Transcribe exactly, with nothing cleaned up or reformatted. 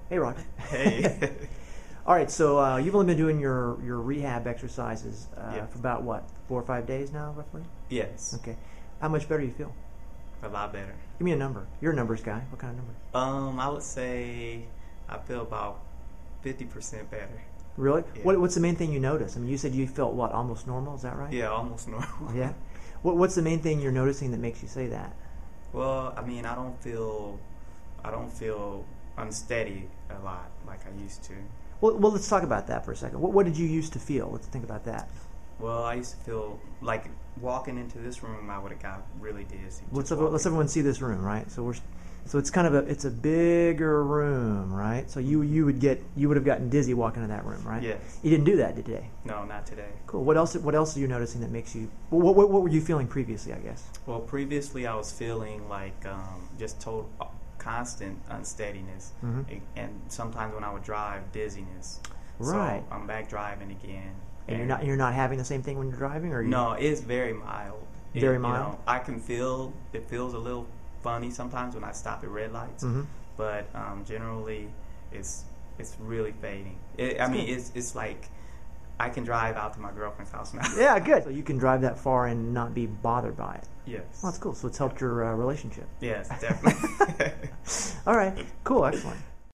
Hey, Ron. Hey. All right, so uh, you've only been doing your, your rehab exercises uh, Yeah. for about, what, four or five days now, roughly? Yes. Okay. How much better do you feel? A lot better. Give me a number. You're a numbers guy. What kind of number? Um, I would say I feel about fifty percent better. Really? Yeah. What, what's the main thing you notice? I mean, you said you felt, what, almost normal? Is that right? Yeah, almost normal. Yeah? What, what's the main thing you're noticing that makes you say that? Well, I mean, I don't feel, I don't feel unsteady a lot like I used to. Well, well, let's talk about that for a second. What, what did you used to feel? Let's think about that. Well, I used to feel like walking into this room, I would have got really dizzy. Let's, just let's walking. everyone see this room, right? So we're, so it's kind of a, it's a bigger room, right? So you you would get, you would have gotten dizzy walking in that room, right? Yes. You didn't do that today. No, not today. Cool. What else? What else are you noticing that makes you? What what, what were you feeling previously? I guess. Well, previously I was feeling like um, just total constant unsteadiness, Mhm. and sometimes when I would drive, dizziness. Right. So I'm back driving again. And you're not you're not having the same thing when you're driving, or you, No, it's very mild. It- Very you mild? know, I can feel it feels a little funny sometimes when I stop at red lights, Mhm. but um, generally it's it's really fading. It, I That's mean, good. it's it's like I can drive out to my girlfriend's house now. Yeah, good. So you can drive that far and not be bothered by it. Yes. Well, that's cool. So it's helped your uh, relationship. Yes, definitely. All right. Cool. Excellent.